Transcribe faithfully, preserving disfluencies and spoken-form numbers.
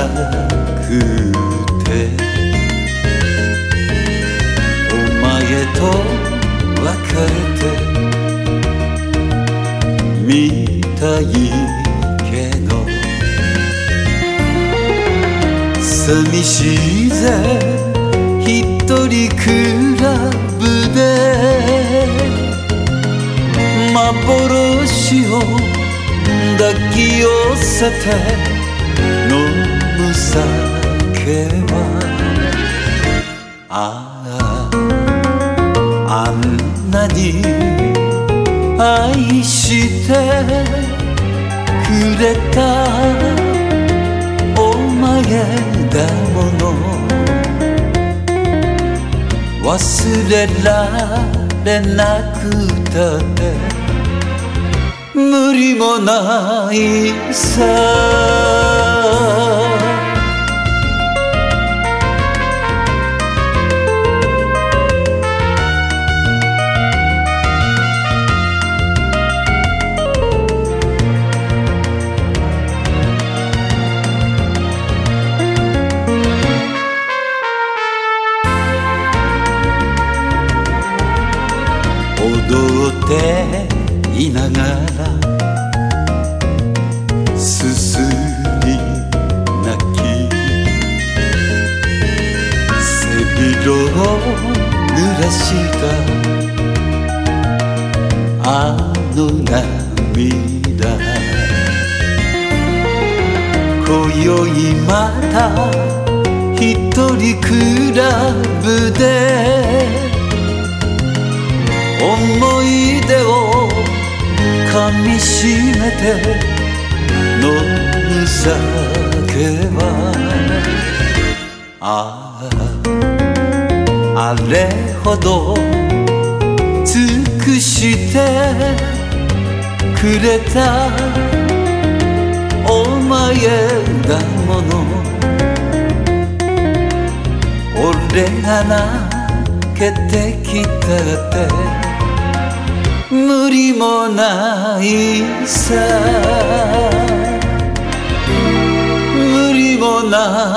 くてお前と別れてみたいけど寂しいぜ一人クラブで幻を抱き寄せて飲む酒はあああんなに愛してくれたお前だもの忘れられなくたって無理もないさ踊っていながらすすり泣き背広を濡らしたあの涙今宵また一人クラブで思い出を噛みしめて飲む酒はあああれほど尽くしてくれたお前だもの俺が泣けてきたって無理もないさ無理もない